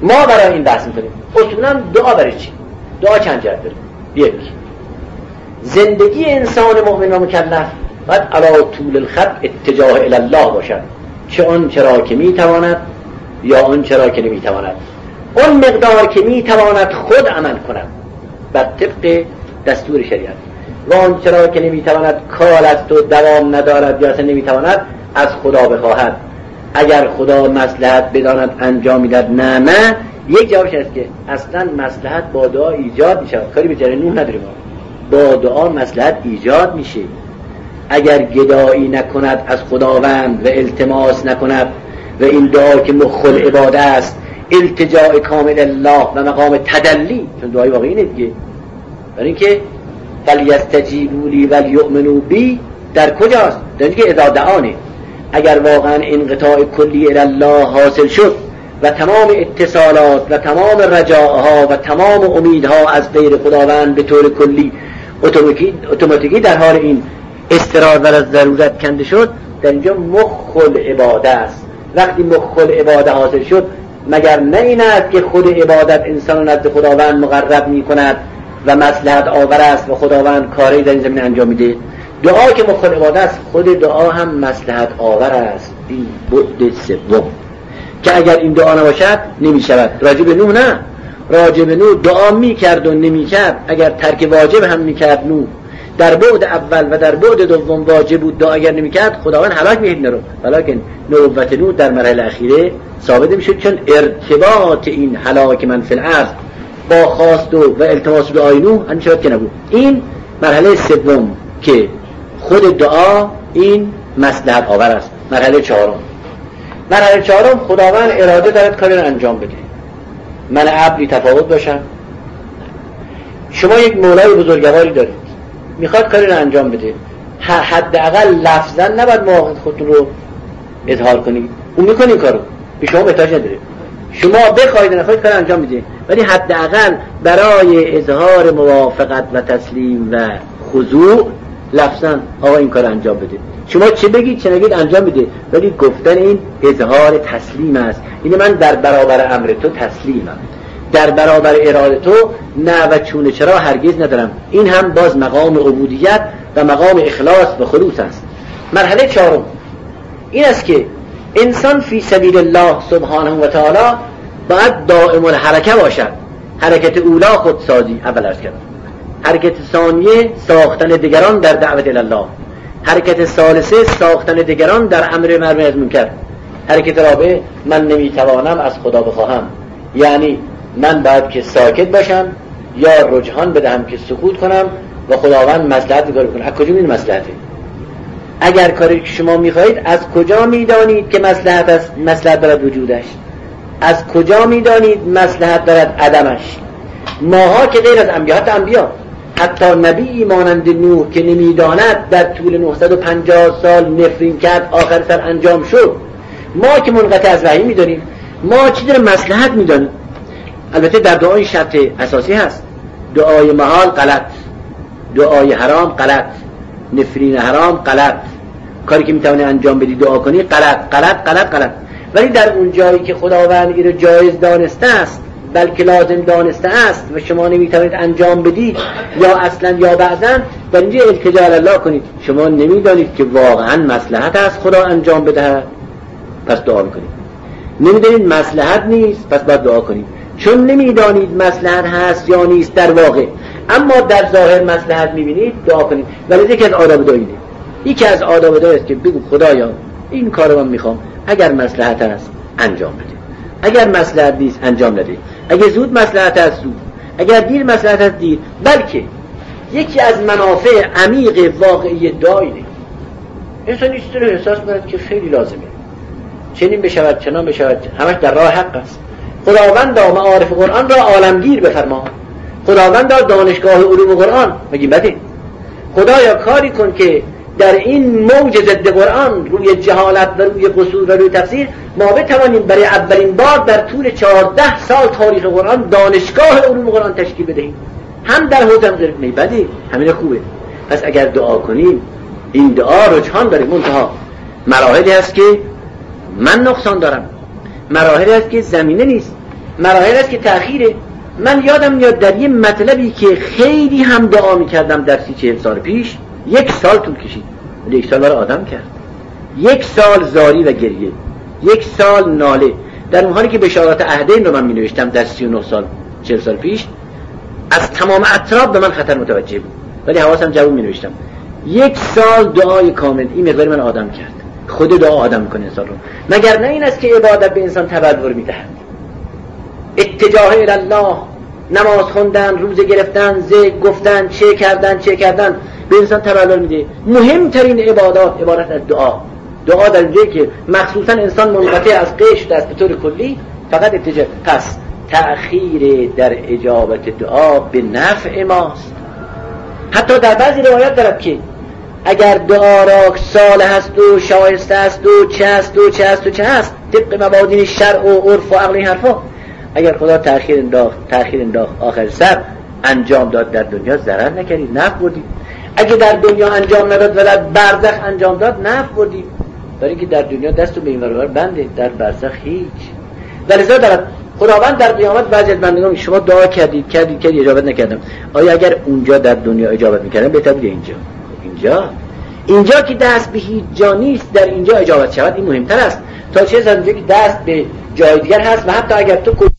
ما برای این بحث می‌کنیم اصولاً دعا برای چی؟ دعا چند جهت داره. یک، زندگی انسان مؤمن و مکلف باید علی طول الخط اتجاه الی الله باشد، چه آن چرا که میتواند یا آن چرا که نمیتواند، اون مقدار که میتواند خود عمل کند بر طبق دستور شریعت و آن چرا که نمیتواند کار است و دوام ندارد یا اصلا نمیتواند از خدا بخواهد. اگر خدا مصلحت بداند انجام میدهد نه یک جوابش است که اصلا مصلحت با دعا ایجاد میشه. کاری به جره نوح نداریم، با دعا مصلحت ایجاد میشه. اگر گدایی نکند از خداوند و التماس نکند و این دعا که مخل عباده است، التجاء کامل الله و مقام تدلی، چون دعای واقعی اینه دیگه، برای اینکه فلیستجیبوا لی ولیؤمنوا بی در کجاست؟ در اینکه اذا دعانه. اگر واقعا انقطاع کلی الی الله حاصل شد و تمام اتصالات و تمام رجاءها و تمام امیدها از غیر خداوند به طور کلی اتوماتیکی در حال این استراحت و ضرورت کنده شد، در اینجا مخل عباده است. وقتی مخل عباده حاصل شد، مگر نه این است که خود عبادت انسان نزد خداوند مقرب می کند و مصلحت آور است و خداوند کاری در این زمین انجام میده؟ دعا که مخل عباده است، خود دعا هم مصلحت آور است. این بعد سوم که اگر این دعا نباشد نمی شود. راجع به نوح نه، راجع به نوح دعا می کرد و نمی کرد. اگر ترک واجب هم می کرد نوح، در بعد اول و در بعد دوم واجب بود، دعا اگر نمی کرد خداوند هلاک می کرد. ولیکن نبوت نوح در مرحله اخیره ثابت می شد، چون ارتباط این هلاک من فی الارض با خواست و التماس دعای نوح انشاء که نبود. این مرحله سوم که خود دعا این مصلحت آور است. مرحله چهارم خداوند اراده دارد کاری را انجام بده. من عبدی تفاوت باشم، شما یک مولای بزرگواری دارید میخواد کاری را انجام بده، حداقل لفظا نباید مواقع خودتون رو اظهار کنید، اون میکنه این کارو، به شما محتاج نداره. شما بخواید نخواید کار انجام بده، ولی حداقل برای اظهار موافقت و تسلیم و خضوع لفظا آقا این کار انجام بده. شما چه بگید چه نگید انجام بده، ولی گفتن این اظهار تسلیم است. این من در برابر امر تو تسلیمم، در برابر اراده تو نه و چونه چرا هرگز ندارم. این هم باز مقام عبودیت و مقام اخلاص و خلوص است. مرحله چهارم این است که انسان فی سبیل الله سبحانه و تعالی باید دائم الحرکه باشد. حرکت اولا خودسازی، اول عرض کردم. حرکت ثانیه ساختن دیگران در دعوت الله. حرکت ثالثه ساختن دیگران در امر معروف و منکر. حرکت رابعه من نمیتوانم از خدا بخواهم، یعنی من باید که ساکت باشم یا رجحان بدهم که سکوت کنم و خداوند مصلحت کار کنه. از کجا میدونید مصلحته؟ اگر کاری که شما میخواهید از کجا میدانید که مصلحت است؟ مصلحت دارد وجودش. از کجا میدانید مصلحت دارد عدمش؟ ماها که غیر از انبیا، حتی نبی مانند نوح که نمیداند در طول 950 سال نفرین کرد آخر سر انجام شد، ما که منقطع از وحی میدانیم، ما چی در مصلحت میدانیم؟ البته در دعای شرط اساسی هست، دعای محال غلط، دعای حرام غلط، نفرین حرام غلط، کاری که میتونی انجام بدی دعا کنی غلط. ولی در اون جایی که خداوند این رو جایز دانسته است بلکه لازم دانسته است و شما نمیتونید انجام بدید یا اصلا یا بعضا، در اینجا التجا الله کنید. شما نمیدانید که واقعا مصلحت است خدا انجام بده، پس دعا میکنید. نمیدانید مصلحت نیست، پس باید دعا کنید. چون نمیدانید مصلحت هست یا نیست در واقع، اما در ظاهر مصلحت میبینید، دعا کنید. ولی یکی از آداب دعایی، یکی از آداب دعایی است که بگو خدایا این کارو من میخوام، اگر مصلحت هست انجام بده، اگر مصلحت نیست انجام نده، اگر زود مصلحت هست زود، اگر دیر مصلحت هست دیر. بلکه یکی از منافع عمیق واقعی دعایی انسان ایست رو احساس کنه که خیلی لازمه، چنین بشود چنان بشود، همش در راه حق است. خداوند معارف قرآن را عالمگیر بفرما، خداوند دانشگاه علوم قرآن مگه بده؟ خدایا کاری کن که در این موج ضد قرآن روی جهالت و روی قصور و روی تفسیر ما بتوانیم برای اولین بار در طول 14 سال تاریخ قرآن دانشگاه علوم قرآن تشکیل بدهیم، هم در حوزه هم نه بده، همین خوبه. پس اگر دعا کنیم این دعا رجحان داره، منتها مراحلی هست که من نقصان دارم، مراحلی هست که زمینه نیست. مراحل است که تأخیره. من یادم میاد در یه مطلبی که خیلی هم دعا میکردم در 30-40 سال پیش، 1 سال طول کشید، 1 سال رو آدم کرد، 1 سال زاری و گریه، 1 سال ناله. در اون حالی که بشارات عهدین رو من می نوشتم در 39 سال 40 سال پیش، از تمام اطراف به من خطر متوجه بود ولی حواسم جواب می نوشتم. 1 سال دعای کامل، این مقداری من آدم کرد. خود دعا آدم میکنه انسان رو، مگر نه این است که عبادت به انسان تبلور میدهد. اتجاه الله، نماز خوندن، روزه گرفتن، ذکر گفتن، چه کردن به انسان تبلور میده. مهمترین عبادت از دعا در اینجایی که مخصوصا انسان منقطع از قید شده است به طور کلی، فقط اتجاه. پس تأخیر در اجابت دعا به نفع ماست. حتی در بعضی روایات دارد که اگر دعا را صالح است و شایسته است و چه است طبق مبادین شرع و عرف و عقل حرفا، اگر خدا تأخیر انداخت آخر سر انجام داد، در دنیا ضرر نکردید، نفع بردید. اگه در دنیا انجام نداد و در برزخ انجام داد، نفع بردید. برای که در دنیا دستو به این ور بنده، در برزخ هیچ. در ازا دارد خداوند در قیامت بعضی از بندگان میگه شما دعا کردید اجابت نکردم. آیا اگر اونجا در دنیا اجابت میکردم بهتر بود اینجا که دست به هیچ جا نیست، در اینجا اجابت شود، این مهمتر است تا چه از اونجا که دست به جای دیگر هست. و حتی اگر تو